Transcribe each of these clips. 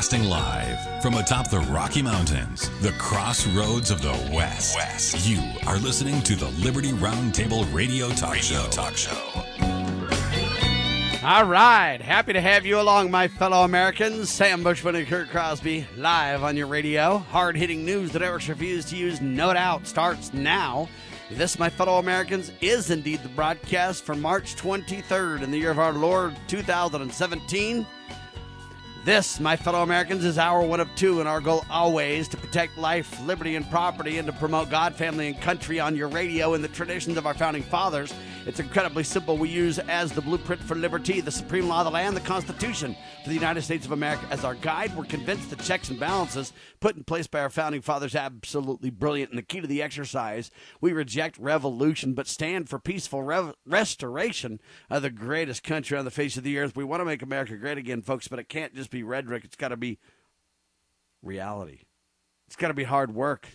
Broadcasting live from atop the Rocky Mountains, the crossroads of the West. You are listening to the Liberty Roundtable Radio Talk Show. All right. Happy to have you along, my fellow Americans. Sam Bushman and Kurt Crosby live on your radio. Hard-hitting news that networks refuse to use, no doubt, starts now. This, my fellow Americans, is indeed the broadcast for March 23rd in the year of our Lord 2017. This, my fellow Americans, is hour one of two, and our goal always to protect life, liberty, and property, and to promote God, family, and country on your radio in the traditions of our founding fathers. It's incredibly simple. We use as the blueprint for liberty, the supreme law of the land, the Constitution for the United States of America as our guide. We're convinced the checks and balances put in place by our founding fathers absolutely brilliant, and the key to the exercise. We reject revolution, but stand for peaceful restoration of the greatest country on the face of the earth. We want to make America great again, folks, but it can't just be rhetoric. It's got to be reality. It's got to be hard work.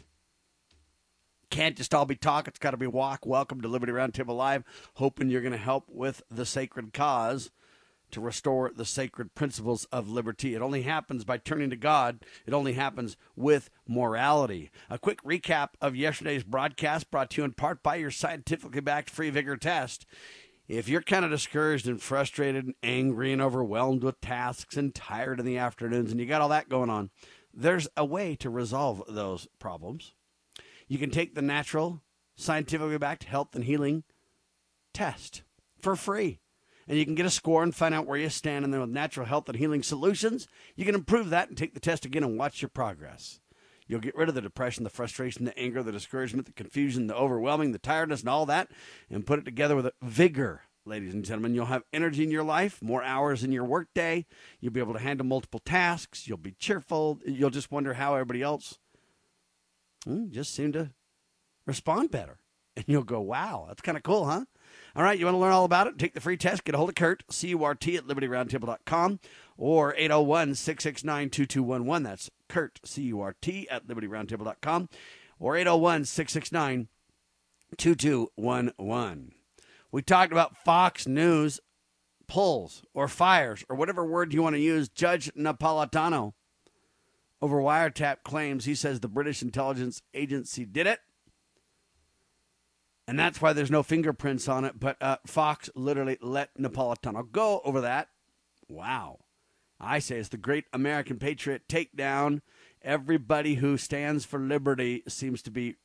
Can't just all be talk. It's got to be walk. Welcome to Liberty Roundtable Live. Hoping you're going to help with the sacred cause to restore the sacred principles of liberty. It only happens by turning to God. It only happens with morality. A quick recap of yesterday's broadcast brought to you in part by your scientifically backed free vigor test. If you're kind of discouraged and frustrated and angry and overwhelmed with tasks and tired in the afternoons and you got all that going on, there's a way to resolve those problems. You can take the natural, scientifically backed health and healing test for free. And you can get a score and find out where you stand. And then with natural health and healing solutions, you can improve that and take the test again and watch your progress. You'll get rid of the depression, the frustration, the anger, the discouragement, the confusion, the overwhelming, the tiredness, and all that, and put it together with vigor, ladies and gentlemen. You'll have energy in your life, more hours in your workday. You'll be able to handle multiple tasks. You'll be cheerful. You'll just wonder how everybody else just seem to respond better. And you'll go, wow, that's kind of cool, huh? All right, you want to learn all about it? Take the free test. Get a hold of Kurt, C-U-R-T, at LibertyRoundtable.com or 801-669-2211. That's Kurt, C-U-R-T, at LibertyRoundtable.com or 801-669-2211. We talked about Fox News pulls or fires or whatever word you want to use. Judge Napolitano over wiretap claims. He says the British intelligence agency did it. And that's why there's no fingerprints on it. But Fox literally let Napolitano go over that. Wow. I say it's the great American patriot takedown. Everybody who stands for liberty seems to be,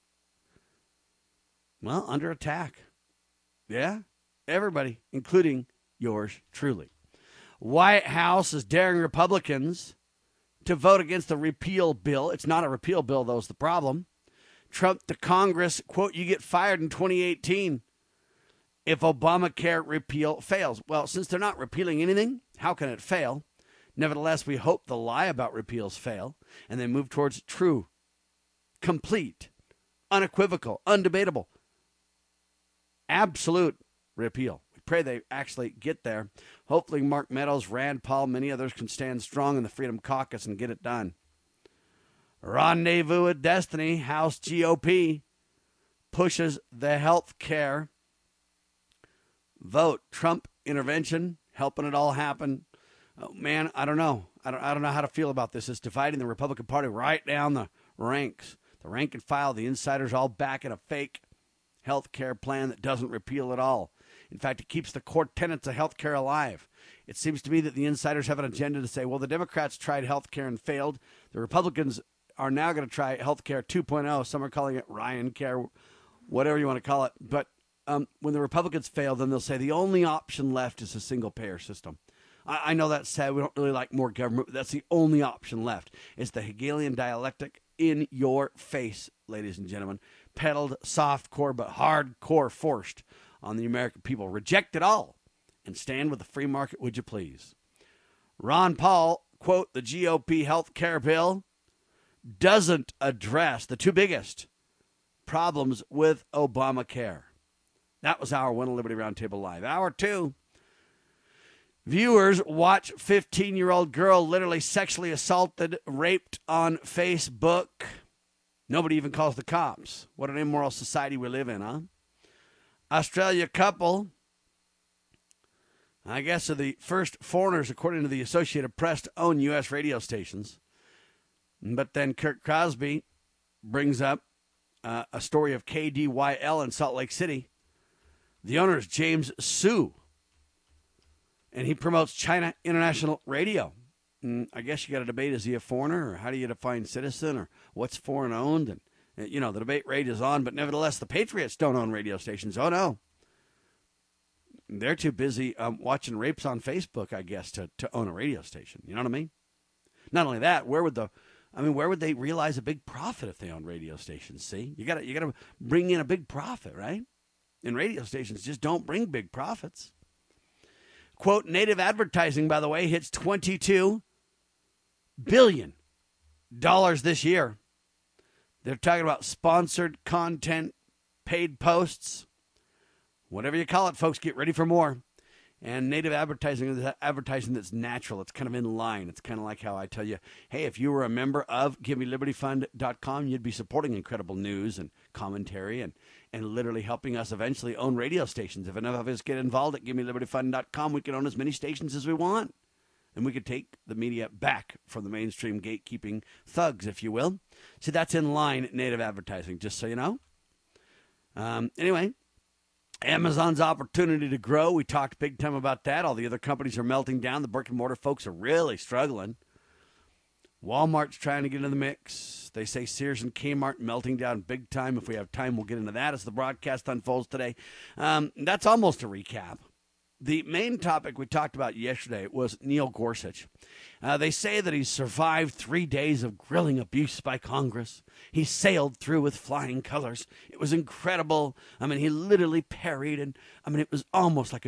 well, under attack. Yeah, everybody, including yours truly. White House is daring Republicans to vote against the repeal bill. It's not a repeal bill, though, is the problem. Trump to Congress, quote, you get fired in 2018 if Obamacare repeal fails. Well, since they're not repealing anything, how can it fail? Nevertheless, we hope the lie about repeals fail and they move towards true, complete, unequivocal, undebatable, absolute repeal. We pray they actually get there. Hopefully Mark Meadows, Rand Paul, many others can stand strong in the Freedom Caucus and get it done. Rendezvous with Destiny, House GOP pushes the health care vote. Trump intervention, helping it all happen. Oh, man, I don't know. I don't know how to feel about this. It's dividing the Republican Party right down the ranks. The rank and file, the insiders all backing a fake health care plan that doesn't repeal at all. In fact, it keeps the core tenets of health care alive. It seems to me that the insiders have an agenda to say, well, the Democrats tried health care and failed. The Republicans are now going to try health care 2.0. Some are calling it Ryan Care, whatever you want to call it. But when the Republicans fail, then they'll say the only option left is a single-payer system. I know that's sad. We don't really like more government, but that's the only option left. It's the Hegelian dialectic in your face, ladies and gentlemen. Peddled soft-core but hardcore forced on the American people. Reject it all and stand with the free market, would you please? Ron Paul, quote, the GOP health care bill doesn't address the two biggest problems with Obamacare. That was hour one of Liberty Roundtable Live. Hour two, viewers watch 15-year-old girl literally sexually assaulted, raped on Facebook. Nobody even calls the cops. What an immoral society we live in, huh? Australia couple I guess are the first foreigners, according to the Associated Press, to own U.S. radio stations. But then Kurt Crosby brings up a story of KDYL in Salt Lake City. The owner is James Su, and he promotes China International Radio. I guess you got to debate, is he a foreigner, or how do you define citizen, or what's foreign owned? And, you know, the debate rages on, but nevertheless, the Patriots don't own radio stations. Oh, no. They're too busy watching rapes on Facebook, I guess, to own a radio station. You know what I mean? Not only that, where would they realize a big profit if they own radio stations? See, you got to bring in a big profit, right? And radio stations just don't bring big profits. Quote, native advertising, by the way, hits $22 billion this year. They're talking about sponsored content, paid posts, whatever you call it, folks, get ready for more. And native advertising is advertising that's natural. It's kind of in line. It's kind of like how I tell you, hey, if you were a member of GiveMeLibertyFund.com, you'd be supporting incredible news and commentary and literally helping us eventually own radio stations. If enough of us get involved at GiveMeLibertyFund.com, we can own as many stations as we want. And we could take the media back from the mainstream gatekeeping thugs, if you will. So that's in line native advertising, just so you know. Anyway. Amazon's opportunity to grow. We talked big time about that. All the other companies are melting down. The brick and mortar folks are really struggling. Walmart's trying to get into the mix. They say Sears and Kmart melting down big time. If we have time, we'll get into that as the broadcast unfolds today. That's almost a recap. The main topic we talked about yesterday was Neil Gorsuch. They say that he survived 3 days of grilling abuse by Congress. He sailed through with flying colors. It was incredible. I mean, he literally parried, and I mean, it was almost like a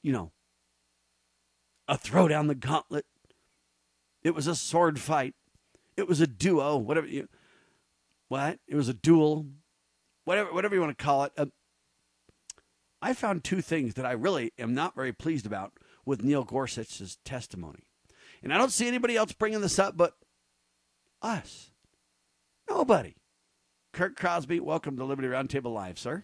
throw down the gauntlet. It was a sword fight. It was a duo, It was a duel, whatever you want to call it. I found two things that I really am not very pleased about with Neil Gorsuch's testimony. And I don't see anybody else bringing this up but us. Nobody. Kurt Crosby, welcome to Liberty Roundtable Live, sir.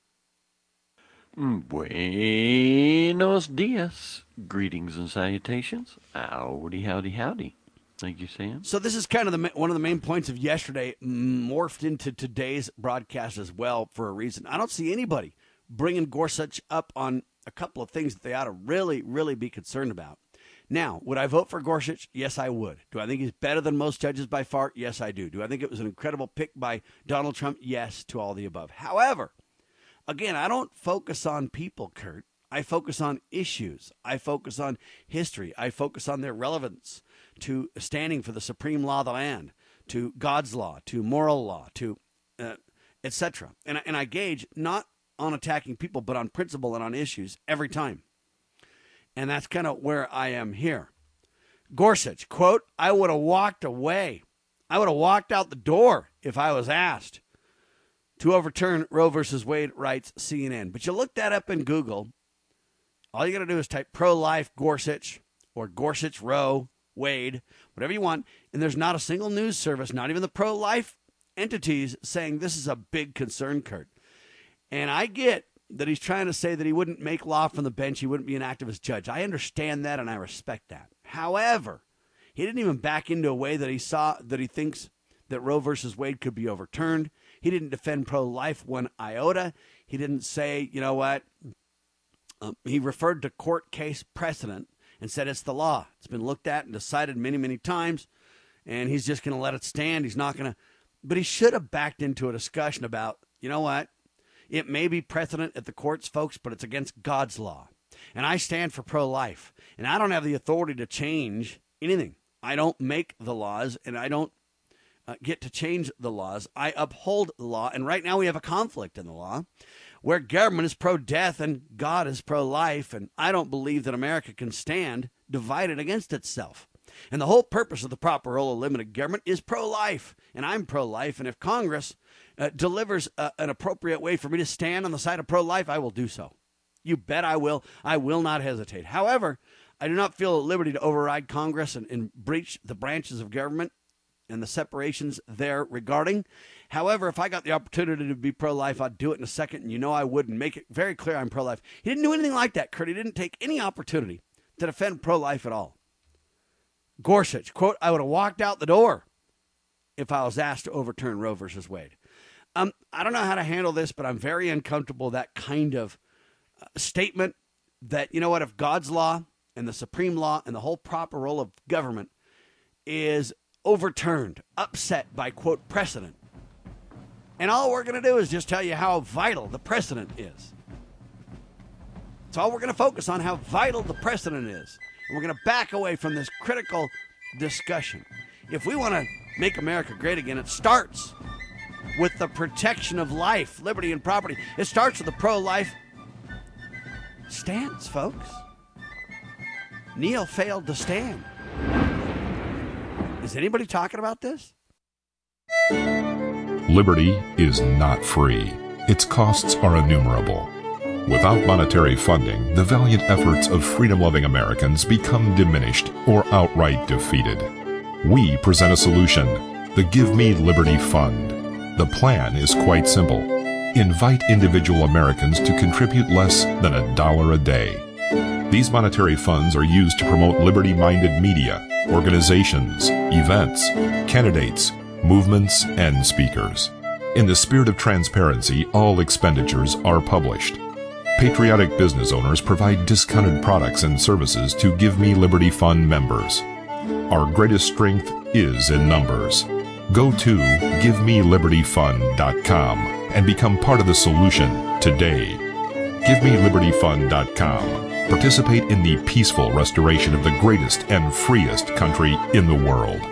Buenos dias. Greetings and salutations. Howdy, howdy, howdy. Thank you, Sam. So this is kind of one of the main points of yesterday, morphed into today's broadcast as well for a reason. I don't see anybody bringing Gorsuch up on a couple of things that they ought to really, really be concerned about. Now, would I vote for Gorsuch? Yes, I would. Do I think he's better than most judges by far? Yes, I do. Do I think it was an incredible pick by Donald Trump? Yes, to all the above. However, again, I don't focus on people, Kurt. I focus on issues. I focus on history. I focus on their relevance to standing for the supreme law of the land, to God's law, to moral law, to etc. And I gauge not on attacking people, but on principle and on issues every time. And that's kind of where I am here. Gorsuch, quote, I would have walked away. I would have walked out the door if I was asked to overturn Roe versus Wade, writes CNN. But you look that up in Google. All you got to do is type pro-life Gorsuch or Gorsuch Roe Wade, whatever you want. And there's not a single news service, not even the pro-life entities, saying this is a big concern, Kurt. And I get that he's trying to say that he wouldn't make law from the bench. He wouldn't be an activist judge. I understand that, and I respect that. However, he didn't even back into a way that he saw that he thinks that Roe versus Wade could be overturned. He didn't defend pro-life one iota. He didn't say, you know what? He referred to court case precedent and said it's the law. It's been looked at and decided many, many times, and he's just going to let it stand. He's not going to. But he should have backed into a discussion about, you know what? It may be precedent at the courts, folks, but it's against God's law. And I stand for pro-life. And I don't have the authority to change anything. I don't make the laws, and I don't get to change the laws. I uphold the law. And right now we have a conflict in the law where government is pro-death and God is pro-life. And I don't believe that America can stand divided against itself. And the whole purpose of the proper role of limited government is pro-life. And I'm pro-life. And if Congress delivers an appropriate way for me to stand on the side of pro-life, I will do so. You bet I will. I will not hesitate. However, I do not feel at liberty to override Congress and breach the branches of government and the separations there regarding. However, if I got the opportunity to be pro-life, I'd do it in a second, and I would, and make it very clear I'm pro-life. He didn't do anything like that, Kurt. He didn't take any opportunity to defend pro-life at all. Gorsuch, quote, I would have walked out the door if I was asked to overturn Roe versus Wade. I don't know how to handle this, but I'm very uncomfortable with that kind of statement that, if God's law and the supreme law and the whole proper role of government is overturned, upset by, quote, precedent. And all we're going to do is just tell you how vital the precedent is. That's all we're going to focus on, how vital the precedent is. And we're going to back away from this critical discussion. If we want to make America great again, it starts with the protection of life, liberty, and property. It starts with the pro-life stance, folks. Neil failed to stand. Is anybody talking about this? Liberty is not free. Its costs are innumerable. Without monetary funding, the valiant efforts of freedom-loving Americans become diminished or outright defeated. We present a solution, the Give Me Liberty Fund. The plan is quite simple. Invite individual Americans to contribute less than $1 a day. These monetary funds are used to promote liberty-minded media, organizations, events, candidates, movements, and speakers. In the spirit of transparency, all expenditures are published. Patriotic business owners provide discounted products and services to Give Me Liberty Fund members. Our greatest strength is in numbers. Go to GiveMeLibertyFund.com and become part of the solution today. GiveMeLibertyFund.com. Participate in the peaceful restoration of the greatest and freest country in the world.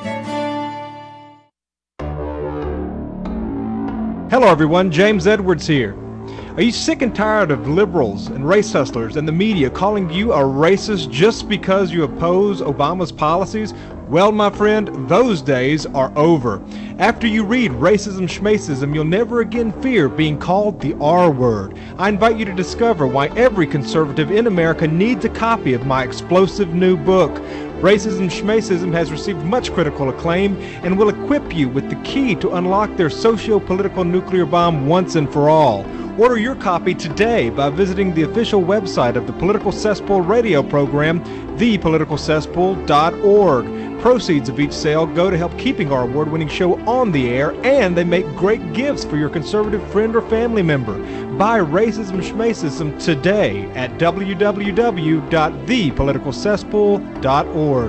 Hello everyone, James Edwards here. Are you sick and tired of liberals and race hustlers and the media calling you a racist just because you oppose Obama's policies? Well, my friend, those days are over. After you read Racism Schmacism, you'll never again fear being called the R word. I invite you to discover why every conservative in America needs a copy of my explosive new book. Racism Schmacism has received much critical acclaim and will equip you with the key to unlock their socio-political nuclear bomb once and for all. Order your copy today by visiting the official website of the Political Cesspool radio program, thepoliticalcesspool.org. Proceeds of each sale go to help keeping our award-winning show on the air, and they make great gifts for your conservative friend or family member. Buy Racism Schmacism today at www.thepoliticalcesspool.org.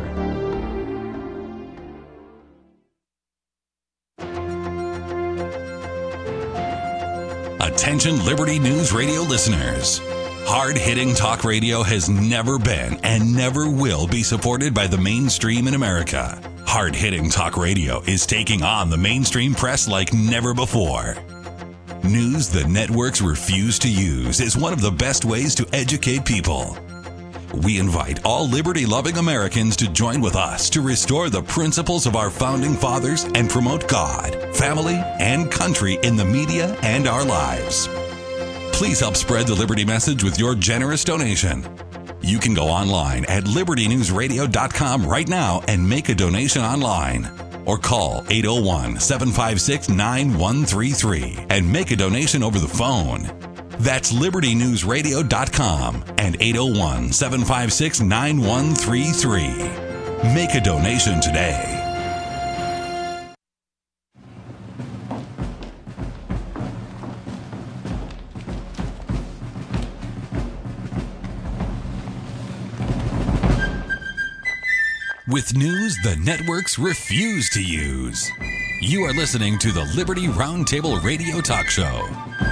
Attention Liberty News Radio listeners. Hard-hitting talk radio has never been and never will be supported by the mainstream in America. Hard-hitting talk radio is taking on the mainstream press like never before. News the networks refuse to use is one of the best ways to educate people. We invite all liberty-loving Americans to join with us to restore the principles of our founding fathers and promote God, family, and country in the media and our lives. Please help spread the Liberty message with your generous donation. You can go online at libertynewsradio.com right now and make a donation online. Or call 801-756-9133 and make a donation over the phone. That's libertynewsradio.com and 801-756-9133. Make a donation today. With news the networks refuse to use. You are listening to the Liberty Roundtable Radio Talk Show.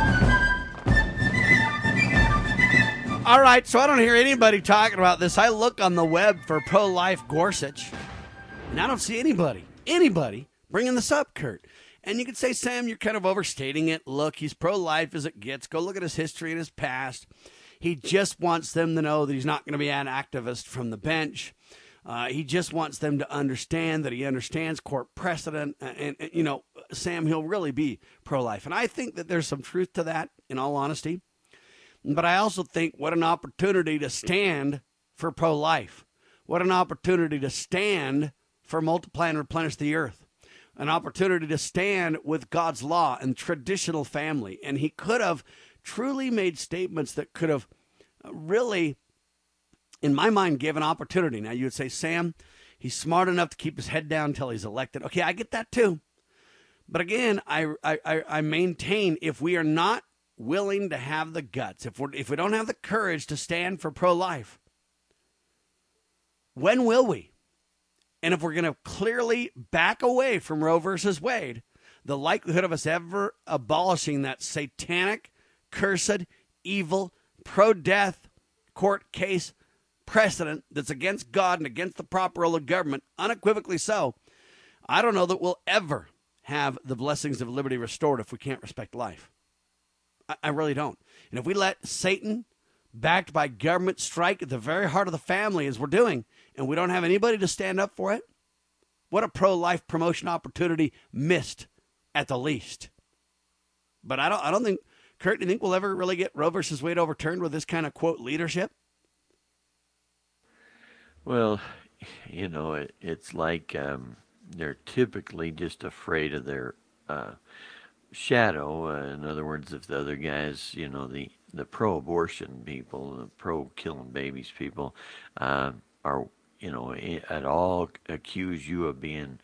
All right, so I don't hear anybody talking about this. I look on the web for pro-life Gorsuch, and I don't see anybody bringing this up, Kurt. And you could say, Sam, you're kind of overstating it. Look, he's pro-life as it gets. Go look at his history and his past. He just wants them to know that he's not going to be an activist from the bench. He just wants them to understand that he understands court precedent. And, you know, Sam, he'll really be pro-life. And I think that there's some truth to that, in all honesty. But I also think what an opportunity to stand for pro-life. What an opportunity to stand for multiply and replenish the earth. an opportunity to stand with God's law and traditional family. And he could have truly made statements that could have really, in my mind, gave an opportunity. Now, you would say, Sam, he's smart enough to keep his head down until he's elected. Okay, I get that too. But again, I maintain if we are not willing to have the guts, if we don't have the courage to stand for pro-life, when will we? And if we're going to clearly back away from Roe versus Wade, the likelihood of us ever abolishing that satanic, cursed, evil, pro-death court case precedent that's against God and against the proper role of government, unequivocally so, I don't know that we'll ever have the blessings of liberty restored if we can't respect life. I really don't. And if we let Satan, backed by government, strike at the very heart of the family as we're doing, and we don't have anybody to stand up for it, what a pro-life promotion opportunity missed at the least. But I don't think, Kurt, do you think we'll ever really get Roe versus Wade overturned with this kind of, quote, leadership? Well, it's like they're typically just afraid of their shadow. In other words, if the other guys, the pro-abortion people, the pro-killing babies people, are, at all accuse you of being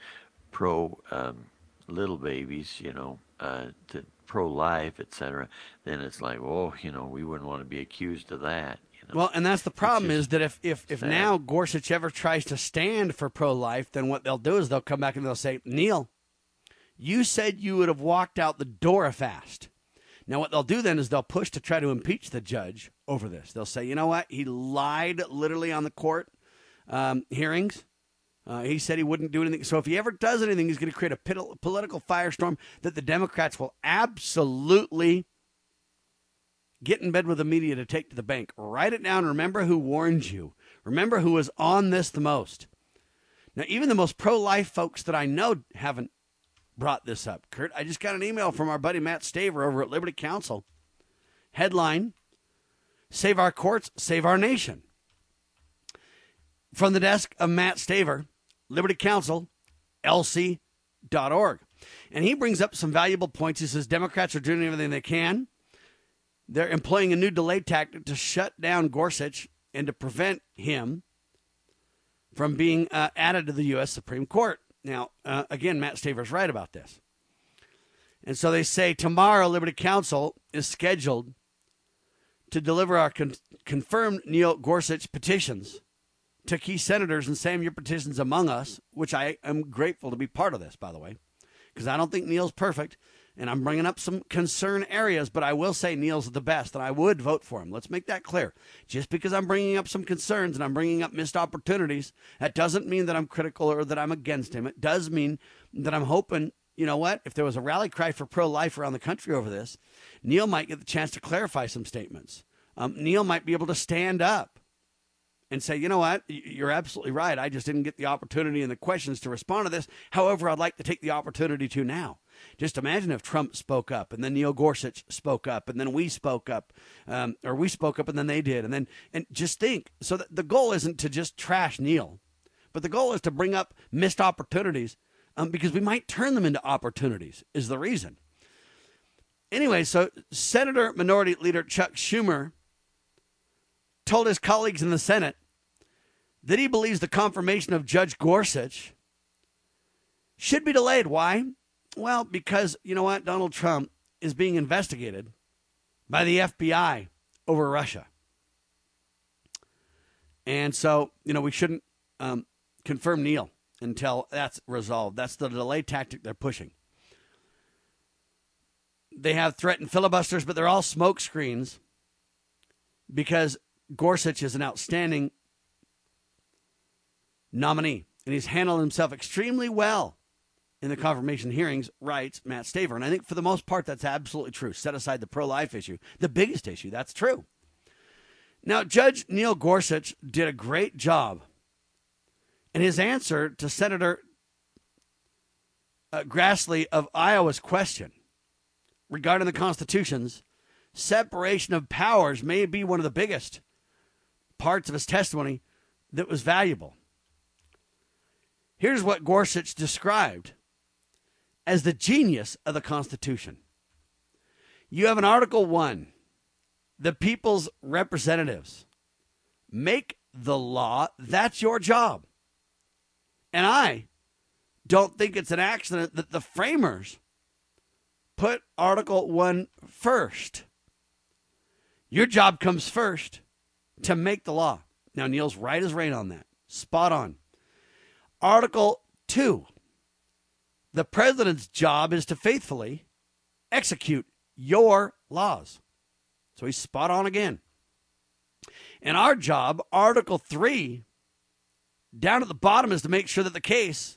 little babies, to pro-life, etc., then it's like, we wouldn't want to be accused of that. Well, and that's the problem is that if now Gorsuch ever tries to stand for pro-life, then what they'll do is they'll come back and they'll say, Neil, you said you would have walked out the door fast. Now, what they'll do then is they'll push to try to impeach the judge over this. They'll say, you know what? He lied literally on the court hearings. He said he wouldn't do anything. So if he ever does anything, he's going to create a political firestorm that the Democrats will absolutely get in bed with the media to take to the bank. Write it down. Remember who warned you. Remember who was on this the most. Now, even the most pro-life folks that I know haven't brought this up. Kurt, I just got an email from our buddy Matt Staver over at Liberty Counsel. Headline, Save Our Courts, Save Our Nation. From the desk of Matt Staver, Liberty Counsel, LC.org. And he brings up some valuable points. He says Democrats are doing everything they can. They're employing a new delay tactic to shut down Gorsuch and to prevent him from being added to the U.S. Supreme Court. Now, again, Matt Staver's right about this. And so they say tomorrow Liberty Counsel is scheduled to deliver our confirmed Neil Gorsuch petitions to key senators and Sam, your petitions among us, which I am grateful to be part of this, by the way, because I don't think Neil's perfect. And I'm bringing up some concern areas, but I will say Neil's the best, and I would vote for him. Let's make that clear. Just because I'm bringing up some concerns and I'm bringing up missed opportunities, that doesn't mean that I'm critical or that I'm against him. It does mean that I'm hoping, you know what, if there was a rally cry for pro-life around the country over this, Neil might get the chance to clarify some statements. Neil might be able to stand up and say, you know what, you're absolutely right. I just didn't get the opportunity and the questions to respond to this. However, I'd like to take the opportunity to now. Just imagine if Trump spoke up and then Neil Gorsuch spoke up and then we spoke up, or we spoke up and then they did. And just think, so that the goal isn't to just trash Neil, but the goal is to bring up missed opportunities because we might turn them into opportunities is the reason. Anyway, so Senator Minority Leader Chuck Schumer told his colleagues in the Senate that he believes the confirmation of Judge Gorsuch should be delayed. Why? Well, because, you know what, Donald Trump is being investigated by the FBI over Russia. And so, we shouldn't confirm Neil until that's resolved. That's the delay tactic they're pushing. They have threatened filibusters, but they're all smoke screens because Gorsuch is an outstanding nominee, and he's handled himself extremely well in the confirmation hearings, writes Matt Staver. And I think for the most part, that's absolutely true. Set aside the pro-life issue, the biggest issue, that's true. Now, Judge Neil Gorsuch did a great job in his answer to Senator Grassley of Iowa's question regarding the Constitution's separation of powers may be one of the biggest parts of his testimony that was valuable. Here's what Gorsuch described as the genius of the Constitution. You have in Article 1, the people's representatives make the law. That's your job. And I don't think it's an accident that the framers put Article 1 first. Your job comes first to make the law. Now, Neil's right as rain on that. Spot on. Article 2. The president's job is to faithfully execute your laws. So he's spot on again. And our job, Article 3, down at the bottom, is to make sure that the case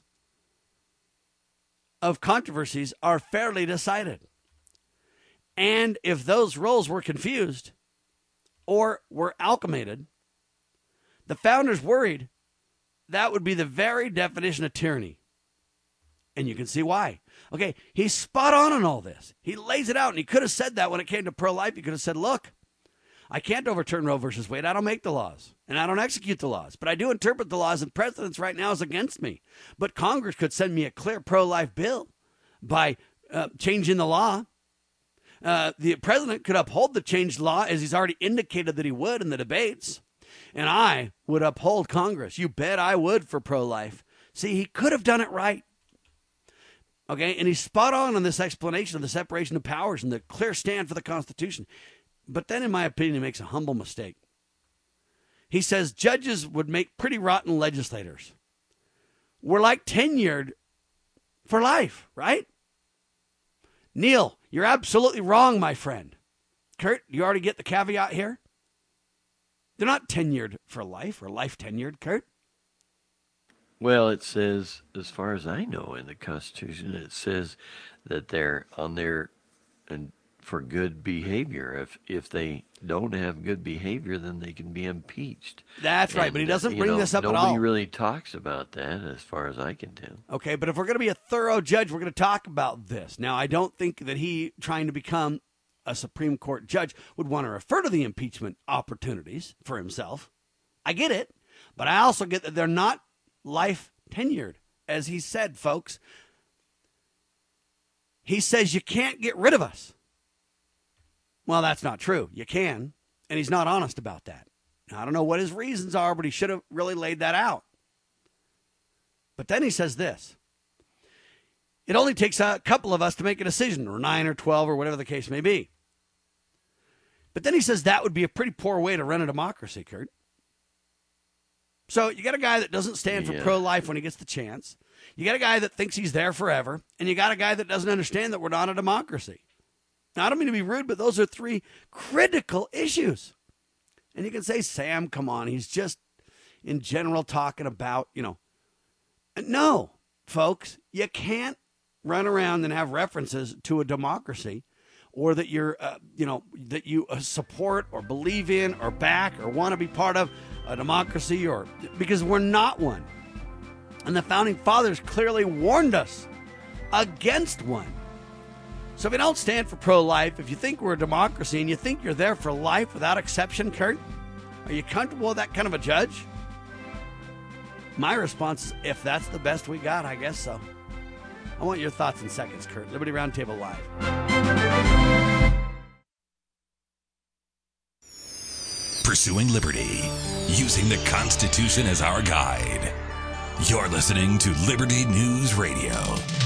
of controversies are fairly decided. And if those roles were confused or were amalgamated, the founders worried that would be the very definition of tyranny. And you can see why. Okay, he's spot on all this. He lays it out, and he could have said that when it came to pro-life. He could have said, look, I can't overturn Roe versus Wade. I don't make the laws, and I don't execute the laws. But I do interpret the laws, and precedents right now is against me. But Congress could send me a clear pro-life bill by changing the law. The president could uphold the changed law, as he's already indicated that he would in the debates. And I would uphold Congress. You bet I would for pro-life. See, he could have done it right. Okay, and he's spot on this explanation of the separation of powers and the clear stand for the Constitution. But then, in my opinion, he makes a humble mistake. He says judges would make pretty rotten legislators. We're like tenured for life, right? Neil, you're absolutely wrong, my friend. Kurt, you already get the caveat here? They're not tenured for life or life tenured, Kurt. Well, it says, as far as I know in the Constitution, it says that they're on there and for good behavior. If they don't have good behavior, then they can be impeached. That's right, but he doesn't bring this up at all. Nobody really talks about that, as far as I can tell. Okay, but if we're going to be a thorough judge, we're going to talk about this. Now, I don't think that he, trying to become a Supreme Court judge, would want to refer to the impeachment opportunities for himself. I get it, but I also get that they're not life tenured, as he said, folks. He says you can't get rid of us. Well, that's not true. You can, and he's not honest about that. Now, I don't know what his reasons are, but he should have really laid that out. But then he says this. It only takes a couple of us to make a decision, or 9 or 12 or whatever the case may be. But then he says that would be a pretty poor way to run a democracy, Kurt. So you got a guy that doesn't stand for pro-life when he gets the chance. You got a guy that thinks he's there forever. And you got a guy that doesn't understand that we're not a democracy. Now, I don't mean to be rude, but those are three critical issues. And you can say, Sam, come on. He's just, in general, talking about, No, folks, you can't run around and have references to a democracy or that you're, that you support or believe in or back or want to be part of a democracy, or because we're not one. And the Founding Fathers clearly warned us against one. So if you don't stand for pro-life, if you think we're a democracy and you think you're there for life without exception, Kurt, are you comfortable with that kind of a judge? My response is, if that's the best we got, I guess so. I want your thoughts in seconds, Kurt. Liberty Roundtable Live. Pursuing liberty, using the Constitution as our guide. You're listening to Liberty News Radio.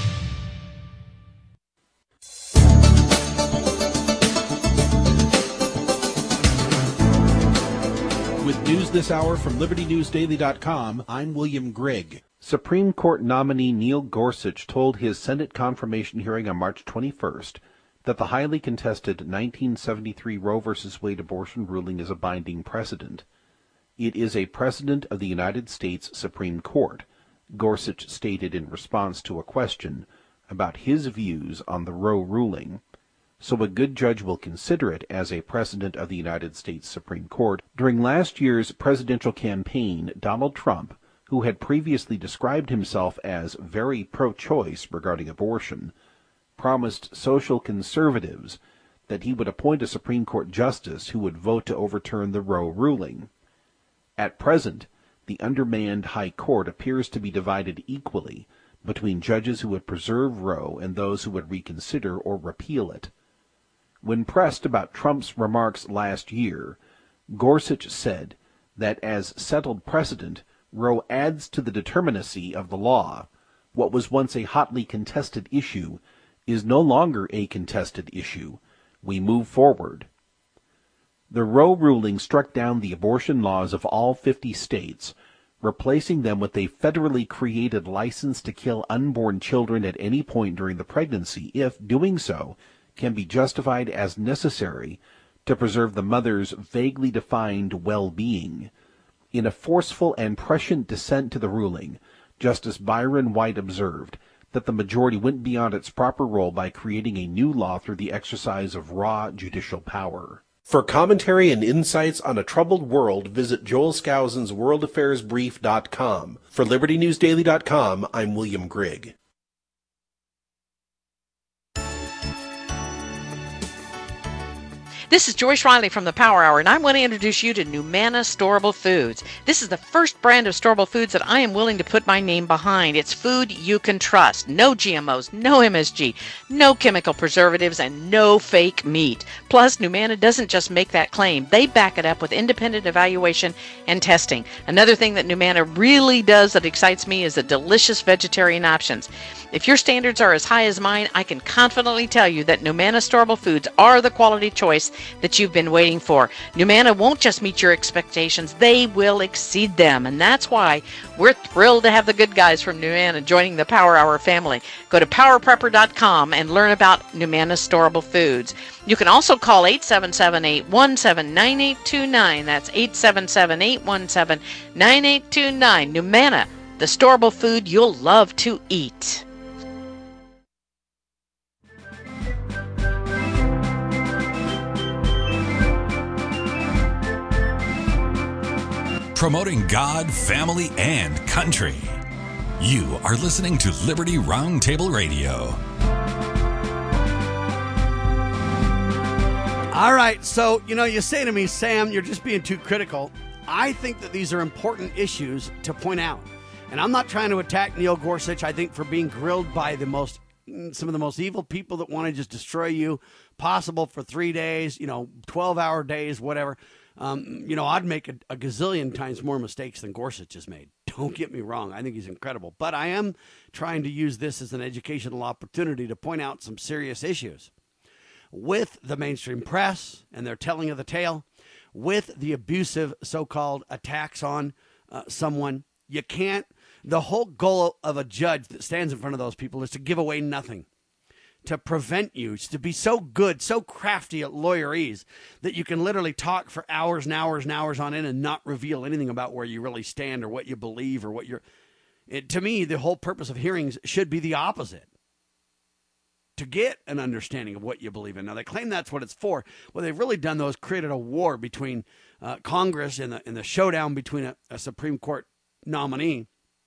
With news this hour from LibertyNewsDaily.com, I'm William Grigg. Supreme Court nominee Neil Gorsuch told his Senate confirmation hearing on March 21st that the highly contested 1973 Roe v. Wade abortion ruling is a binding precedent. It is a precedent of the United States Supreme Court, Gorsuch stated in response to a question about his views on the Roe ruling. So a good judge will consider it as a precedent of the United States Supreme Court. During last year's presidential campaign, Donald Trump, who had previously described himself as very pro-choice regarding abortion, promised social conservatives that he would appoint a Supreme Court justice who would vote to overturn the Roe ruling. At present, the undermanned High Court appears to be divided equally between judges who would preserve Roe and those who would reconsider or repeal it. When pressed about Trump's remarks last year, Gorsuch said that as settled precedent, Roe adds to the determinacy of the law. What was once a hotly contested issue is no longer a contested issue. We move forward. The Roe ruling struck down the abortion laws of all 50 states, replacing them with a federally created license to kill unborn children at any point during the pregnancy if doing so can be justified as necessary to preserve the mother's vaguely defined well-being. In a forceful and prescient dissent to the ruling, Justice Byron White observed that the majority went beyond its proper role by creating a new law through the exercise of raw judicial power. For commentary and insights on a troubled world, visit Joel Skousen's worldaffairsbrief.com. For LibertyNewsDaily.com, I'm William Grigg. This is Joyce Riley from the Power Hour, and I want to introduce you to Numana Storable Foods. This is the first brand of storable foods that I am willing to put my name behind. It's food you can trust. No GMOs, no MSG, no chemical preservatives, and no fake meat. Plus, Numana doesn't just make that claim. They back it up with independent evaluation and testing. Another thing that Numana really does that excites me is the delicious vegetarian options. If your standards are as high as mine, I can confidently tell you that Numana Storable Foods are the quality choice that you've been waiting for. Numana won't just meet your expectations, they will exceed them. And that's why we're thrilled to have the good guys from Numana joining the Power Hour family. Go to powerprepper.com and learn about Numana Storable Foods. You can also call 877-817-9829. That's 877-817-9829. Numana, the storable food you'll love to eat. Promoting God, family, and country. You are listening to Liberty Roundtable Radio. All right, so, you say to me, Sam, you're just being too critical. I think that these are important issues to point out. And I'm not trying to attack Neil Gorsuch, I think, for being grilled by some of the most evil people that want to just destroy you possible for 3 days, 12-hour days, whatever. I'd make a gazillion times more mistakes than Gorsuch has made. Don't get me wrong. I think he's incredible. But I am trying to use this as an educational opportunity to point out some serious issues with the mainstream press and their telling of the tale, with the abusive so-called attacks on someone. The whole goal of a judge that stands in front of those people is to give away nothing, to prevent you, to be so good, so crafty at lawyerese that you can literally talk for hours and hours and hours on end and not reveal anything about where you really stand or what you believe or to me, the whole purpose of hearings should be the opposite. To get an understanding of what you believe in. Now, they claim that's what it's for. What they've really done, though, is created a war between Congress and the showdown between a Supreme Court nominee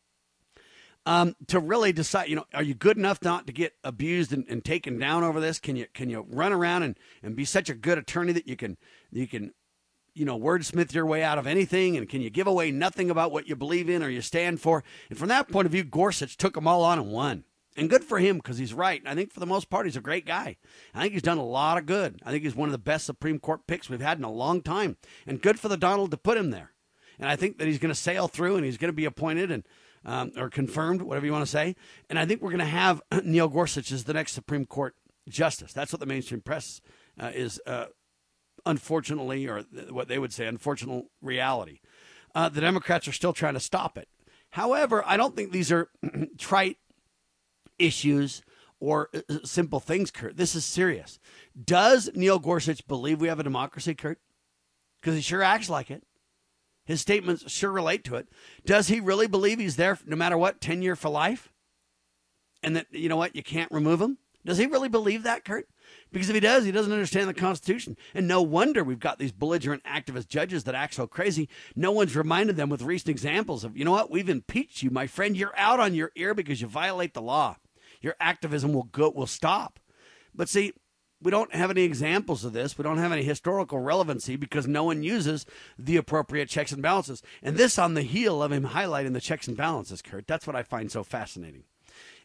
to really decide, are you good enough not to get abused and taken down over this? Can you run around and be such a good attorney that you can wordsmith your way out of anything? And can you give away nothing about what you believe in or you stand for? And from that point of view, Gorsuch took them all on and won. And good for him, because he's right. I think for the most part, he's a great guy. I think he's done a lot of good. I think he's one of the best Supreme Court picks we've had in a long time. And good for the Donald to put him there. And I think that he's going to sail through and he's going to be appointed and or confirmed, whatever you want to say. And I think we're going to have Neil Gorsuch as the next Supreme Court justice. That's what the mainstream press is, unfortunately, or what they would say, unfortunate reality. The Democrats are still trying to stop it. However, I don't think these are trite issues or simple things, Kurt. This is serious. Does Neil Gorsuch believe we have a democracy, Kurt? Because he sure acts like it. His statements sure relate to it. Does he really believe he's there no matter what, tenure for life? And that, you can't remove him? Does he really believe that, Kurt? Because if he does, he doesn't understand the Constitution. And no wonder we've got these belligerent activist judges that act so crazy. No one's reminded them with recent examples of, we've impeached you, my friend. You're out on your ear because you violate the law. Your activism will stop. But see, we don't have any examples of this. We don't have any historical relevancy because no one uses the appropriate checks and balances. And this on the heel of him highlighting the checks and balances, Kurt. That's what I find so fascinating.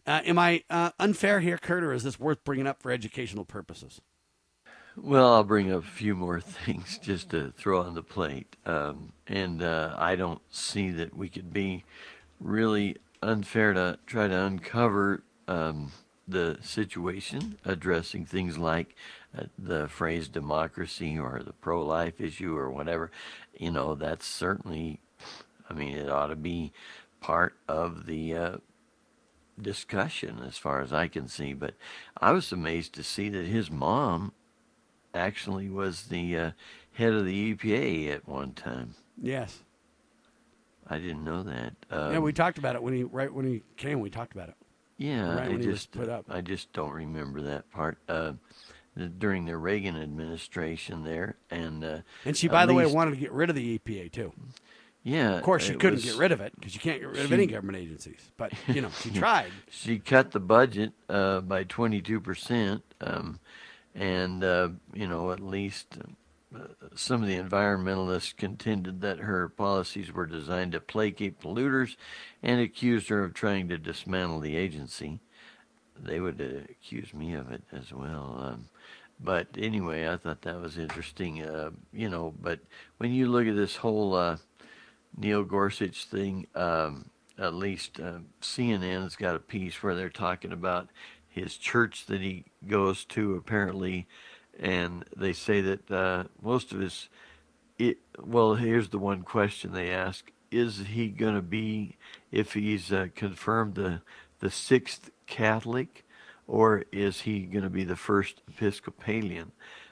Am I unfair here, Kurt, or is this worth bringing up for educational purposes? Well, I'll bring up a few more things just to throw on the plate. I don't see that we could be really unfair to try to uncover the situation, addressing things like the phrase democracy or the pro-life issue or whatever. That's certainly, it ought to be part of the discussion as far as I can see. But I was amazed to see that his mom actually was the head of the EPA at one time. Yes. I didn't know that. Yeah, we talked about it when he came. We talked about it. Yeah, right when he was put up. I just don't remember that part. During the Reagan administration there, and she, by the way, wanted to get rid of the EPA too. Yeah, of course she couldn't get rid of it because you can't get rid of any government agencies. But she tried. She cut the budget by 22%, and at least some of the environmentalists contended that her policies were designed to placate polluters and accused her of trying to dismantle the agency. They would accuse me of it as well. But anyway, I thought that was interesting. But when you look at this whole Neil Gorsuch thing, at least CNN's got a piece where they're talking about his church that he goes to, apparently, and they say that most of his... here's the one question they ask. Is he going to be, if he's confirmed the sixth Catholic, or is he going to be the first Episcopalian?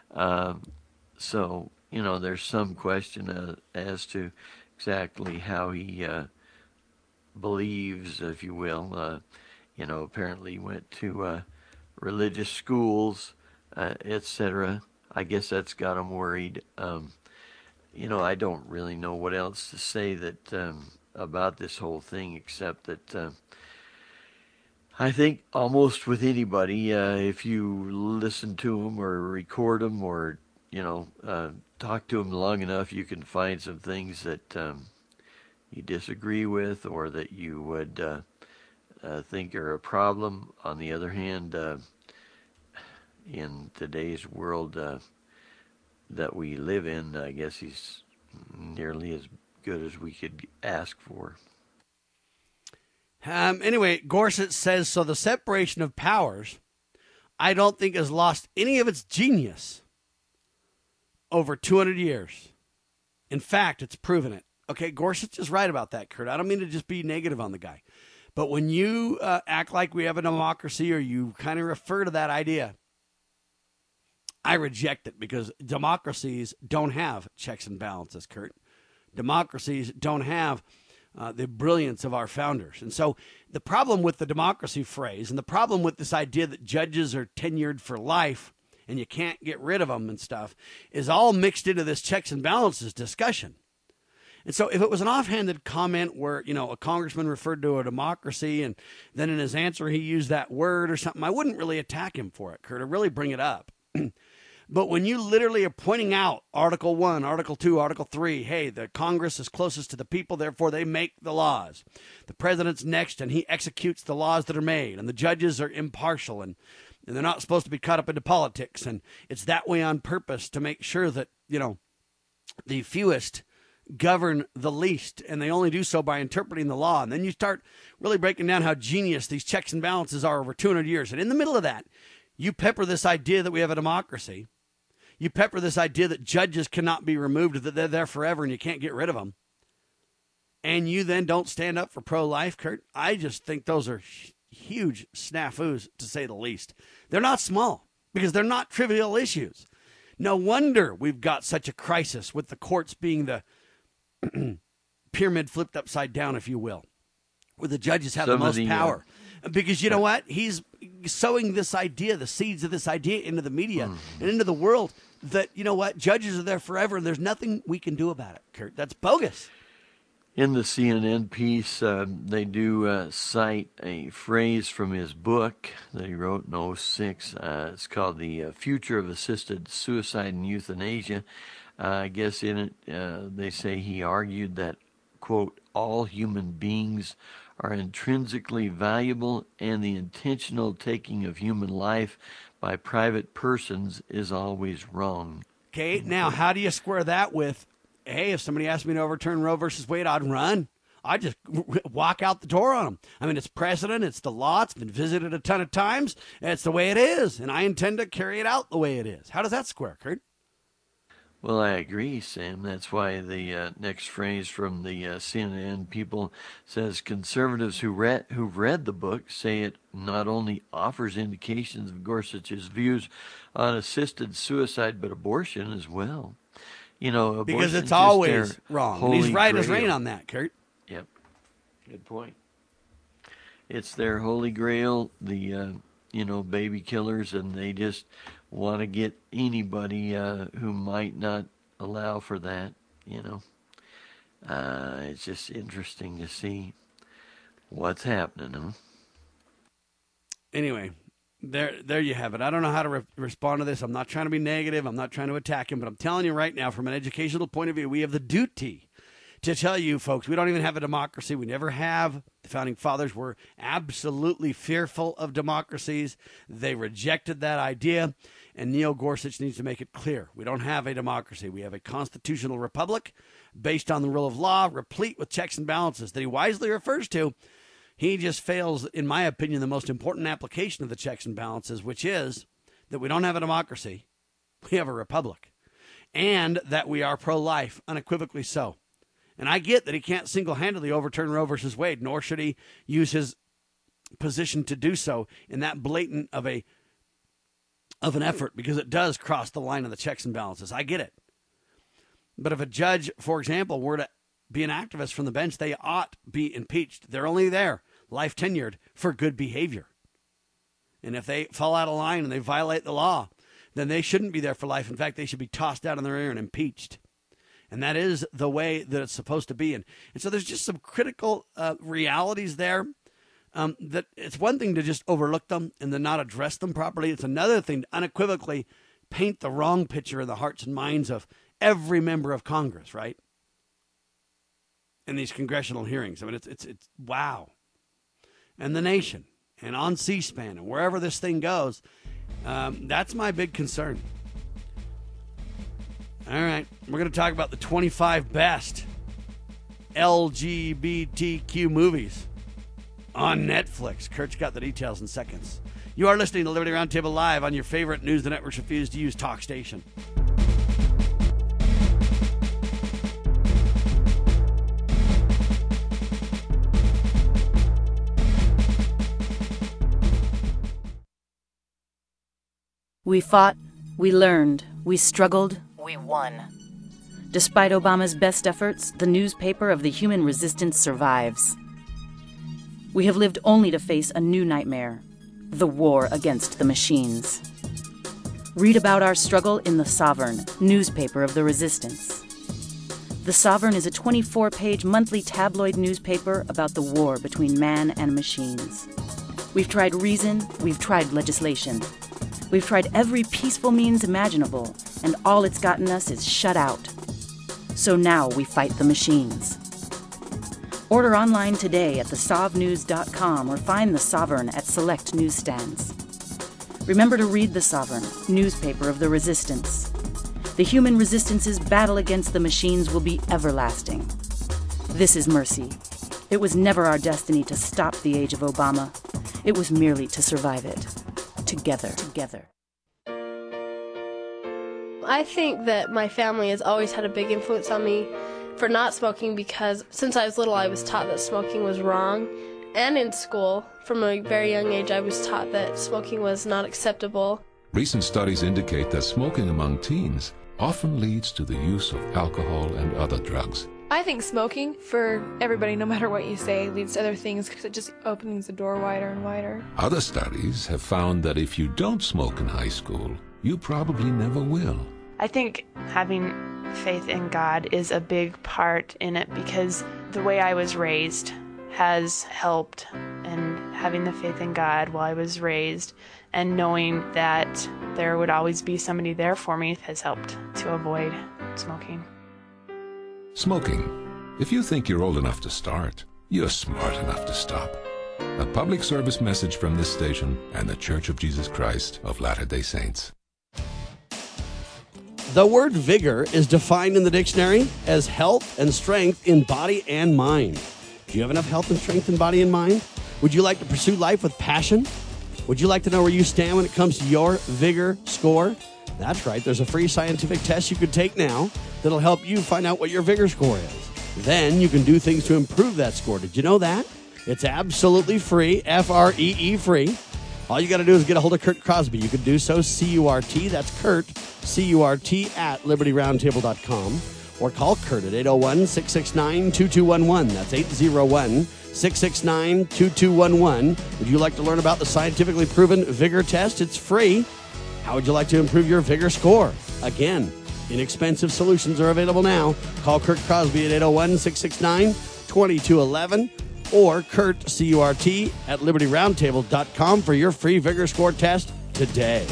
So, there's some question as to exactly how he believes, if you will. Apparently he went to religious schools, etc. I guess that's got him worried. I don't really know what else to say that about this whole thing, except that I think almost with anybody, if you listen to them or record them or talk to them long enough, you can find some things that you disagree with or that you would think are a problem. On the other hand, in today's world that we live in, I guess he's nearly as good as we could ask for. Anyway, Gorsuch says, so the separation of powers, I don't think has lost any of its genius over 200 years. In fact, it's proven it. Okay, Gorsuch is right about that, Kurt. I don't mean to just be negative on the guy. But when you act like we have a democracy or you kind of refer to that idea, I reject it because democracies don't have checks and balances, Kurt. Democracies don't have the brilliance of our founders. And so the problem with the democracy phrase and the problem with this idea that judges are tenured for life and you can't get rid of them and stuff is all mixed into this checks and balances discussion. And so if it was an offhanded comment where, a congressman referred to a democracy and then in his answer he used that word or something, I wouldn't really attack him for it, Kurt. I'd really bring it up. But when you literally are pointing out Article 1, Article 2, Article 3, hey, the Congress is closest to the people, therefore they make the laws. The president's next, and he executes the laws that are made. And the judges are impartial, and they're not supposed to be caught up into politics. And it's that way on purpose to make sure that, the fewest govern the least, and they only do so by interpreting the law. And then you start really breaking down how genius these checks and balances are over 200 years. And in the middle of that, you pepper this idea that we have a democracy. You pepper this idea that judges cannot be removed, that they're there forever and you can't get rid of them. And you then don't stand up for pro-life, Kurt. I just think those are huge snafus, to say the least. They're not small because they're not trivial issues. No wonder we've got such a crisis with the courts being the pyramid flipped upside down, if you will, where the judges have the most power. Because you know what? He's sowing this idea, the seeds of this idea into the media and into the world that, judges are there forever and there's nothing we can do about it, Kurt. That's bogus. In the CNN piece, they do cite a phrase from his book that he wrote in 2006. It's called The Future of Assisted Suicide and Euthanasia. I guess in it, they say he argued that, quote, all human beings are intrinsically valuable and the intentional taking of human life by private persons is always wrong. Okay, now how do you square that with, hey, if somebody asked me to overturn Roe versus Wade, I'd run. I'd just walk out the door on them. I mean, it's precedent. It's the law. It's been visited a ton of times. It's the way it is, and I intend to carry it out the way it is. How does that square, Kurt? Well, I agree, Sam. That's why the next phrase from the CNN people says conservatives who've read the book say it not only offers indications of Gorsuch's views on assisted suicide, but abortion as well. You know, because it's always wrong. And he's right as rain on that, Kurt. Yep. Good point. It's their holy grail, the baby killers, and they just want to get anybody who might not allow for that, It's just interesting to see what's happening, huh? Anyway, there you have it. I don't know how to respond to this. I'm not trying to be negative. I'm not trying to attack him, but I'm telling you right now, from an educational point of view, we have the duty to tell you folks, we don't even have a democracy. We never have. The Founding Fathers were absolutely fearful of democracies. They rejected that idea, and Neil Gorsuch needs to make it clear. We don't have a democracy. We have a constitutional republic based on the rule of law, replete with checks and balances that he wisely refers to. He just fails, in my opinion, the most important application of the checks and balances, which is that we don't have a democracy. We have a republic, and that we are pro-life, unequivocally so. And I get that he can't single-handedly overturn Roe versus Wade, nor should he use his position to do so in that blatant of an effort, because it does cross the line of the checks and balances. I get it. But if a judge, for example, were to be an activist from the bench, they ought be impeached. They're only there, life tenured, for good behavior. And if they fall out of line and they violate the law, then they shouldn't be there for life. In fact, they should be tossed out in their ear and impeached. And that is the way that it's supposed to be. And so there's just some critical realities there that it's one thing to just overlook them and then not address them properly. It's another thing to unequivocally paint the wrong picture in the hearts and minds of every member of Congress, right? In these congressional hearings. I mean, it's wow. And the nation and on C-SPAN and wherever this thing goes, that's my big concern. All right, we're going to talk about the 25 best LGBTQ movies on Netflix. Kurt's got the details in seconds. You are listening to Liberty Roundtable Live on your favorite news the networks refuse to use talk station. We fought, we learned, we struggled, we won. Despite Obama's best efforts, the newspaper of the human resistance survives. We have lived only to face a new nightmare, the war against the machines. Read about our struggle in The Sovereign, newspaper of the resistance. The Sovereign is a 24-page monthly tabloid newspaper about the war between man and machines. We've tried reason, we've tried legislation. We've tried every peaceful means imaginable, and all it's gotten us is shut out. So now we fight the machines. Order online today at thesovnews.com or find The Sovereign at select newsstands. Remember to read The Sovereign, newspaper of the resistance. The human resistance's battle against the machines will be everlasting. This is mercy. It was never our destiny to stop the age of Obama. It was merely to survive it. Together. I think that my family has always had a big influence on me for not smoking because since I was little I was taught that smoking was wrong. And in school, from a very young age, I was taught that smoking was not acceptable. Recent studies indicate that smoking among teens often leads to the use of alcohol and other drugs. I think smoking, for everybody, no matter what you say, leads to other things because it just opens the door wider and wider. Other studies have found that if you don't smoke in high school, you probably never will. I think having faith in God is a big part in it because the way I was raised has helped, and having the faith in God while I was raised and knowing that there would always be somebody there for me has helped to avoid smoking. Smoking If you think you're old enough to start, you're smart enough to stop. A public service message from this station and the Church of Jesus Christ of Latter-day Saints. The word vigor is defined in the dictionary as health and strength in body and mind. Do you have enough health and strength in body and mind? Would you like to pursue life with passion? Would you like to know where you stand when it comes to your vigor score? That's right. There's a free scientific test you could take now that'll help you find out what your vigor score is. Then you can do things to improve that score. Did you know that? It's absolutely free, Free free. All you got to do is get a hold of Kurt Crosby. You can do so, C-U-R-T, that's Kurt, C-U-R-T, at LibertyRoundtable.com. Or call Kurt at 801-669-2211. That's 801-669-2211. Would you like to learn about the scientifically proven vigor test? It's free. How would you like to improve your vigor score? Again, inexpensive solutions are available now. Call Kurt Crosby at 801-669-2211. Or Kurt, C-U-R-T, at LibertyRoundtable.com for your free vigor score test today.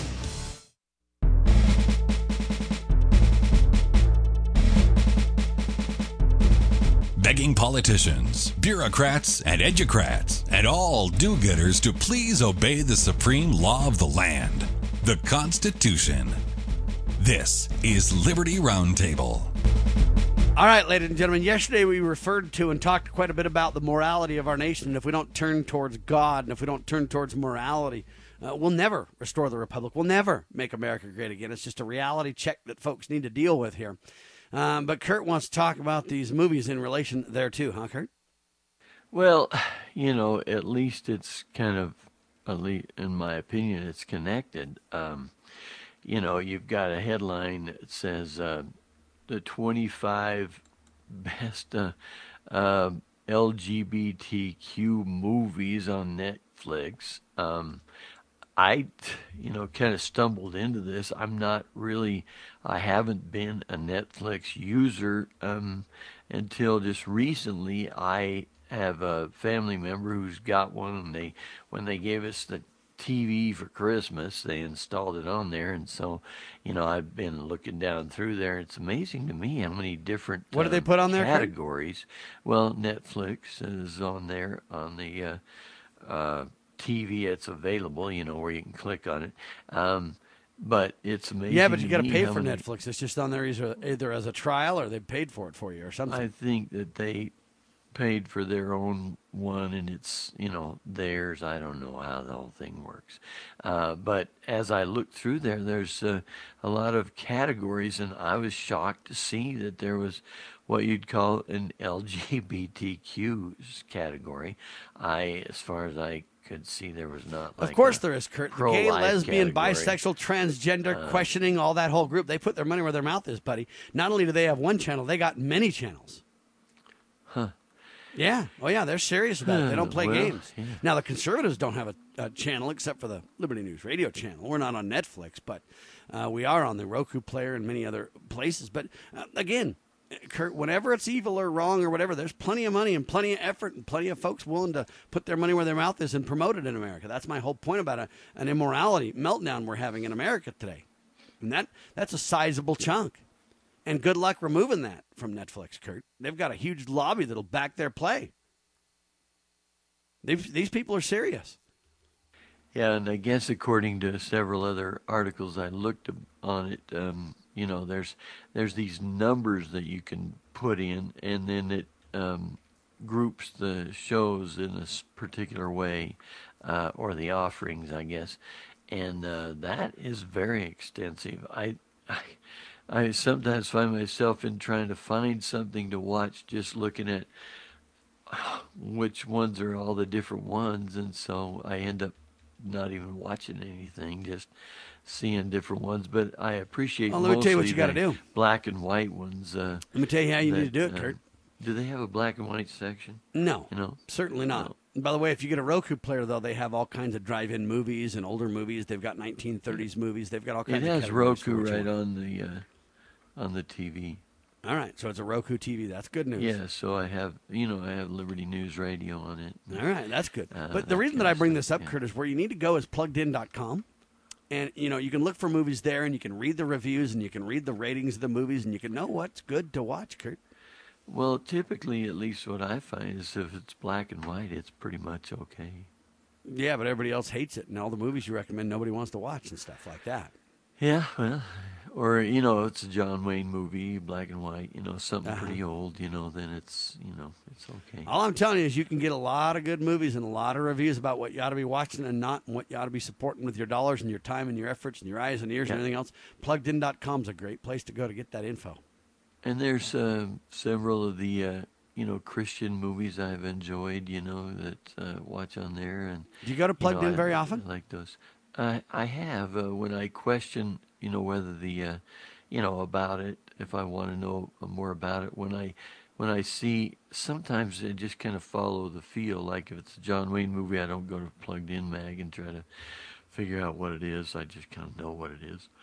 Begging politicians, bureaucrats, and educrats, and all do-gooders to please obey the supreme law of the land, the Constitution. This is Liberty Roundtable. All right, ladies and gentlemen, yesterday we referred to and talked quite a bit about the morality of our nation. And if we don't turn towards God and if we don't turn towards morality, we'll never restore the republic. We'll never make America great again. It's just a reality check that folks need to deal with here. But Kurt wants to talk about these movies in relation there too, huh, Kurt? Well, at least it's kind of, in my opinion, it's connected. You've got a headline that says, the 25 best LGBTQ movies on Netflix. I kind of stumbled into this. I haven't been a Netflix user until just recently. I have a family member who's got one, and when they gave us the TV for Christmas, they installed it on there, and so I've been looking down through there. It's amazing to me how many different what do they put on there, categories. Well, Netflix is on there on the TV. It's available, where you can click on it. But it's amazing. Yeah, but you got to pay for Netflix. It's just on there either as a trial or they paid for it for you or something. I think that they paid for their own one, and it's theirs. I don't know how the whole thing works, but as I looked through there's a lot of categories, and I was shocked to see that there was what you'd call an LGBTQ category. As far as I could see, there was not. Of course there is, Kurt. The gay, lesbian, category. Bisexual, transgender, questioning, all that whole group. They put their money where their mouth is, buddy. Not only do they have one channel, they got many channels. Huh. Yeah. Oh, yeah, they're serious about it. They don't play games. Yeah. Now, the conservatives don't have a channel except for the Liberty News Radio channel. We're not on Netflix, but we are on the Roku player and many other places. But, again, Kurt, whenever it's evil or wrong or whatever, there's plenty of money and plenty of effort and plenty of folks willing to put their money where their mouth is and promote it in America. That's my whole point about an immorality meltdown we're having in America today. And that's a sizable chunk. And good luck removing that from Netflix, Kurt. They've got a huge lobby that'll back their play. These people are serious. Yeah, and I guess according to several other articles I looked on it, there's these numbers that you can put in, and then it groups the shows in a particular way, or the offerings, I guess. And that is very extensive. I sometimes find myself in trying to find something to watch, just looking at which ones are all the different ones, and so I end up not even watching anything, just seeing different ones. But I appreciate let me tell you what you got to do. Black and white ones. Let me tell you how you need to do it, Kurt. Do they have a black and white section? No, certainly not. No. And by the way, if you get a Roku player, though, they have all kinds of drive-in movies and older movies. They've got 1930s movies. They've got all kinds of categories. It has Roku right on the TV. All right, so it's a Roku TV. That's good news. Yeah, so I have Liberty News Radio on it. All right, that's good. But the reason that I bring this up, Kurt, is where you need to go is pluggedin.com. And, you can look for movies there, and you can read the reviews, and you can read the ratings of the movies, and you can know what's good to watch, Kurt. Well, typically, at least what I find is if it's black and white, it's pretty much okay. Yeah, but everybody else hates it, and all the movies you recommend, nobody wants to watch and stuff like that. Yeah, well, or, it's a John Wayne movie, black and white, something pretty old, then it's, it's okay. All I'm telling you is you can get a lot of good movies and a lot of reviews about what you ought to be watching and not, and what you ought to be supporting with your dollars and your time and your efforts and your eyes and ears and everything else. Pluggedin.com is a great place to go to get that info. And there's several of the, Christian movies I've enjoyed, that watch on there. And do you go to Plugged In very often? I like those. I have when I question, whether the, about it, if I want to know more about it. When I see, sometimes I just kind of follow the feel. Like if it's a John Wayne movie, I don't go to Plugged In Mag and try to figure out what it is. I just kind of know what it is.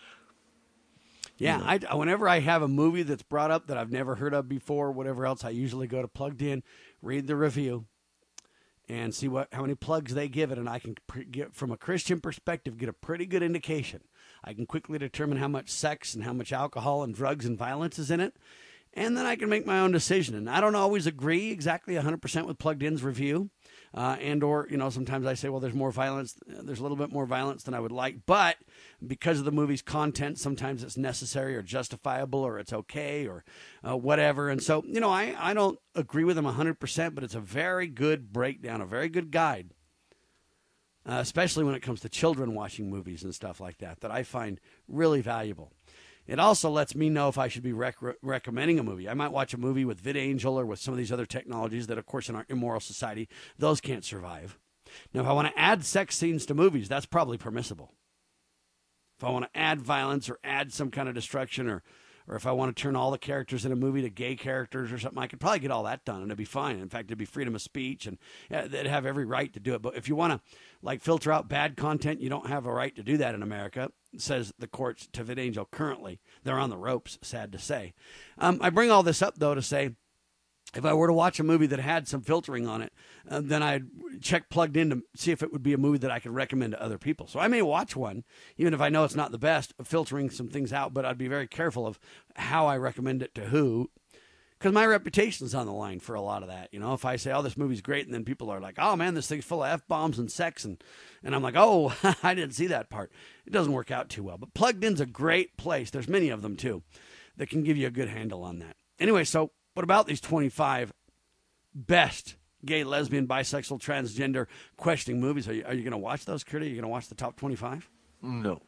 Yeah, whenever I have a movie that's brought up that I've never heard of before, whatever else, I usually go to Plugged In, read the review, and see how many plugs they give it, and I can get, from a Christian perspective, get a pretty good indication. I can quickly determine how much sex and how much alcohol and drugs and violence is in it, and then I can make my own decision. And I don't always agree exactly 100% with Plugged In's review, or sometimes I say, well, there's more violence. There's a little bit more violence than I would like, but because of the movie's content, sometimes it's necessary or justifiable or it's okay or whatever. And so, I don't agree with them 100%, but it's a very good breakdown, a very good guide, especially when it comes to children watching movies and stuff like that I find really valuable. It also lets me know if I should be recommending a movie. I might watch a movie with VidAngel or with some of these other technologies that, of course, in our immoral society, those can't survive. Now, if I want to add sex scenes to movies, that's probably permissible. If I want to add violence or add some kind of destruction, or if I want to turn all the characters in a movie to gay characters or something, I could probably get all that done, and it'd be fine. In fact, it'd be freedom of speech, and they'd have every right to do it. But if you want to, filter out bad content, you don't have a right to do that in America, says the courts to VidAngel currently. They're on the ropes, sad to say. I bring all this up, though, to say, if I were to watch a movie that had some filtering on it, then I'd check Plugged In to see if it would be a movie that I could recommend to other people. So I may watch one, even if I know it's not the best, filtering some things out, but I'd be very careful of how I recommend it to who, because my reputation's on the line for a lot of that. If I say, oh, this movie's great, and then people are like, oh, man, this thing's full of F-bombs and sex, and I'm like, oh, I didn't see that part. It doesn't work out too well. But Plugged In's a great place. There's many of them, too, that can give you a good handle on that. Anyway, so what about these 25 best gay, lesbian, bisexual, transgender questioning movies? Are you going to watch those, Kurt? Are you going to watch the top 25? No.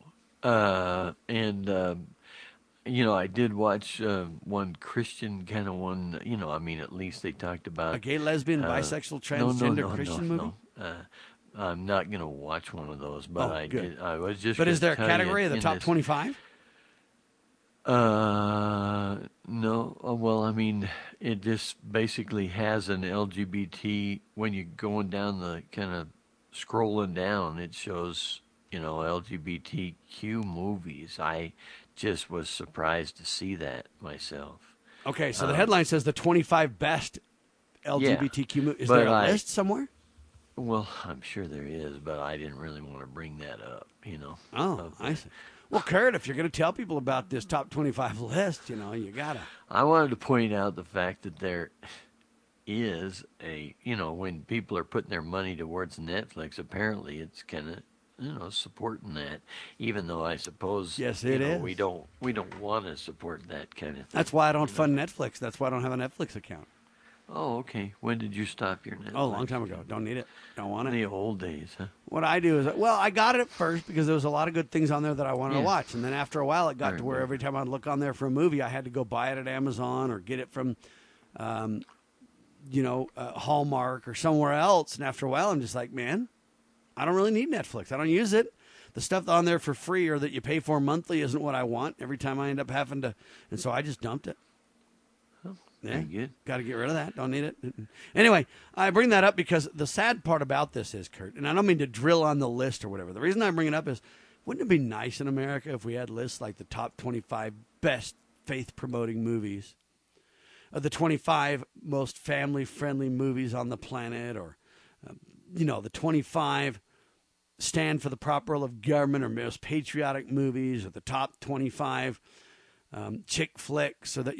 I did watch one Christian kind of one, at least they talked about... A gay, lesbian, bisexual, transgender Christian movie? No. I'm not going to watch one of those, but I was just... But is there a category of the top 25? No. Well, it just basically has an LGBT, when you're going down the kind of scrolling down, it shows, LGBTQ movies. I just was surprised to see that myself. Okay, so the headline says the 25 best LGBTQ movies. Is there a list somewhere? Well, I'm sure there is, but I didn't really want to bring that up, Oh, I see. Well, Kurt, if you're going to tell people about this top 25 list, you got to. I wanted to point out the fact that there is when people are putting their money towards Netflix, apparently it's kind of, supporting that, even though I suppose yes, it is. We don't want to support that kind of thing. That's why I don't fund Netflix. That's why I don't have a Netflix account. Oh, okay. When did you stop your Netflix? Oh, a long time ago. Don't need it. Don't want it. In the old days, huh? What I do is, I got it at first because there was a lot of good things on there that I wanted to watch. And then after a while, it got to where every time I'd look on there for a movie, I had to go buy it at Amazon or get it from, Hallmark or somewhere else. And after a while, I'm just like, man, I don't really need Netflix. I don't use it. The stuff on there for free or that you pay for monthly isn't what I want. Every time I end up having to, and so I just dumped it. Yeah, got to get rid of that. Don't need it. Anyway, I bring that up because the sad part about this is, Kurt, and I don't mean to drill on the list or whatever. The reason I bring it up is, wouldn't it be nice in America if we had lists like the top 25 best faith-promoting movies, the 25 most family-friendly movies on the planet, or, the 25 stand for the proper role of government or most patriotic movies, or the top 25 chick flicks, or that,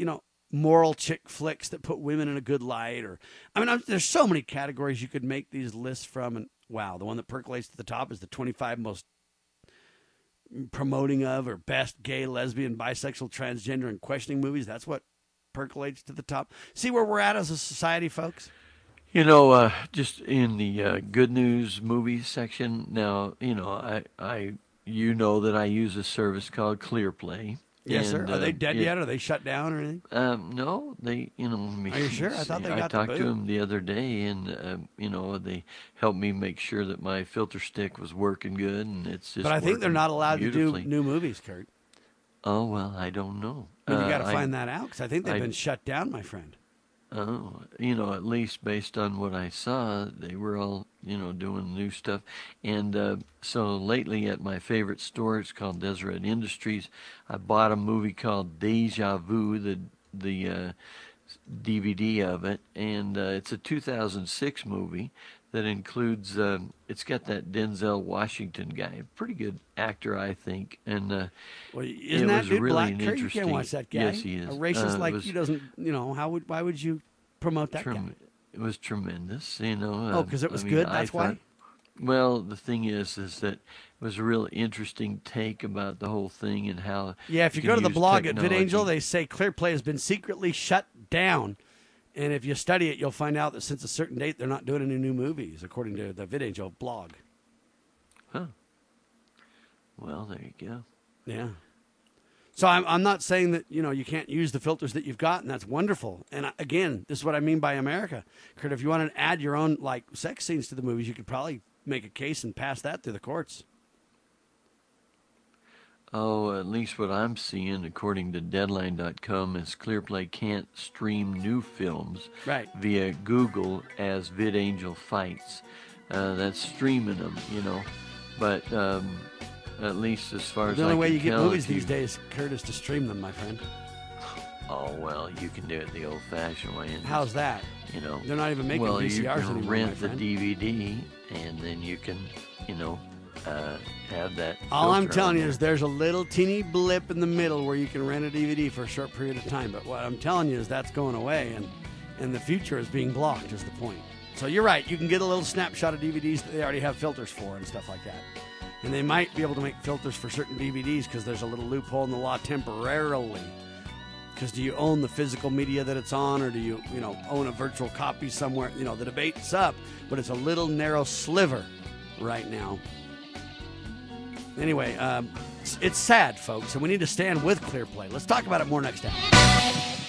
moral chick flicks that put women in a good light, or there's so many categories you could make these lists from. And wow, the one that percolates to the top is the 25 most promoting of or best gay, lesbian, bisexual, transgender, and questioning movies. That's what percolates to the top. See where we're at as a society, folks? Just in the good news movies section now, I that I use a service called ClearPlay. Yes, sir. Are they dead yet? Are they shut down or anything? No, they, Are you sure? I thought they got I talked the to boot. them the other day, and they helped me make sure that my filter stick was working good, and it's just. But I think they're not allowed to do beautifully. new movies, Kurt. Oh well, I don't know. You got to find that out, because I think they've been shut down, my friend. Oh, at least based on what I saw, they were all, doing new stuff. And so lately at my favorite store, it's called Deseret Industries, I bought a movie called Deja Vu, the DVD of it. And it's a 2006 movie that includes, it's got that Denzel Washington guy, pretty good actor, I think. And well, isn't that dude really black? Kurt, you can't watch that guy. Yes, he is. A racist like you doesn't, why would you promote that guy? It was tremendous, because it was good, that's why? Well, the thing is that it was a real interesting take about the whole thing and how. Yeah, if you go to the blog at VidAngel, they say ClearPlay has been secretly shut down. And if you study it, you'll find out that since a certain date, they're not doing any new movies, according to the VidAngel blog. Huh. Well, there you go. Yeah. So I'm not saying that, you can't use the filters that you've got, and that's wonderful. And again, this is what I mean by America. Kurt, if you want to add your own, sex scenes to the movies, you could probably make a case and pass that through the courts. Oh, at least what I'm seeing, according to Deadline.com, is ClearPlay can't stream new films via Google as VidAngel Fights. That's streaming them, But at least as far as the only I way can you get tell, movies these days, Kurt, is to stream them, my friend. Oh, well, you can do it the old-fashioned way. And how's that? They're not even making VCRs you can anymore, rent my friend. the DVD, and then you can, have that. All I'm filter telling on you there. is there's a little teeny blip in the middle where you can rent a DVD for a short period of time. But what I'm telling you is that's going away, and the future is being blocked is the point. So you're right. You can get a little snapshot of DVDs that they already have filters for and stuff like that. And they might be able to make filters for certain DVDs because there's a little loophole in the law temporarily. Because do you own the physical media that it's on, or do you, own a virtual copy somewhere? The debate's up, but it's a little narrow sliver right now. Anyway, it's sad, folks, and we need to stand with ClearPlay. Let's talk about it more next time.